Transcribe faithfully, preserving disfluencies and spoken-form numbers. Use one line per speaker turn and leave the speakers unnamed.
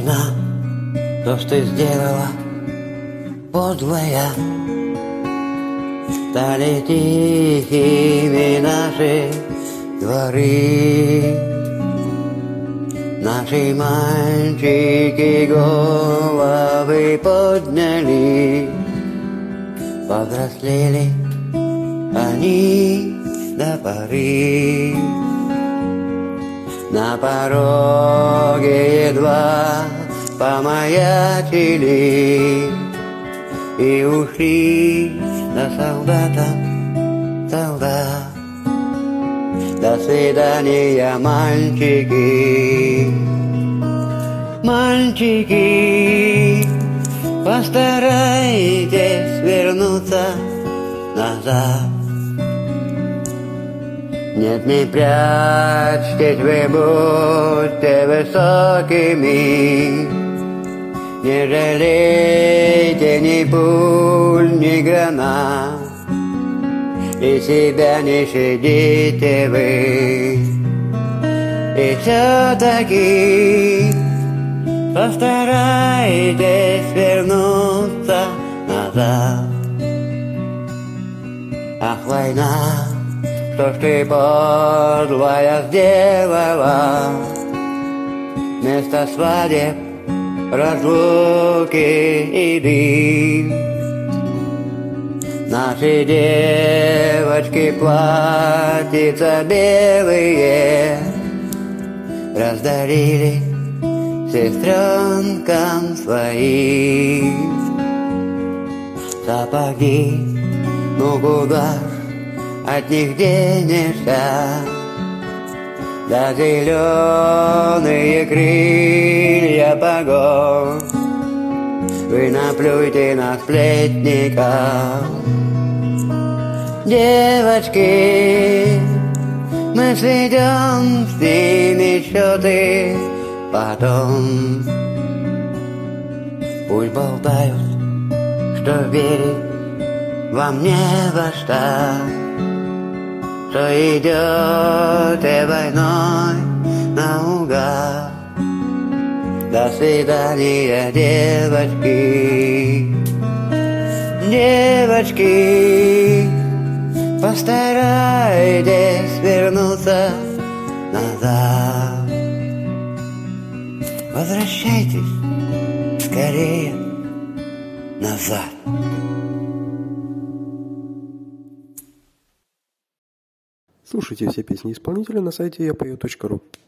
война, то, что ты сделала, подлая. Стали тихими наши дворы. Наши мальчики головы подняли, повзрослели они до поры. На пороге едва помаячили и ушли до солдата, солдат. До свидания, мальчики, мальчики, постарайтесь вернуться назад. Нет, не прячьтесь, вы будьте высокими, не жалейте ни пуль, ни гранат, и себя не щадите вы. И все-таки постарайтесь вернуться назад. Ах, война, что ж ты подлая сделала? Вместо свадеб, разлуки и дым. Наши девочки платьица белые раздарили сестренкам своим. Сапоги, ну куда ж от них денешься? Да зеленые крылья погон вы наплюйте на сплетников. Девочки, мы сведем с ними счеты потом. Пусть болтают, что верить вам не во что, что идете войной наугад. До свидания, девочки, девочки, постарайтесь вернуться назад. Возвращайтесь скорее назад.
Слушайте все песни исполнителя на сайте я пою точка ру.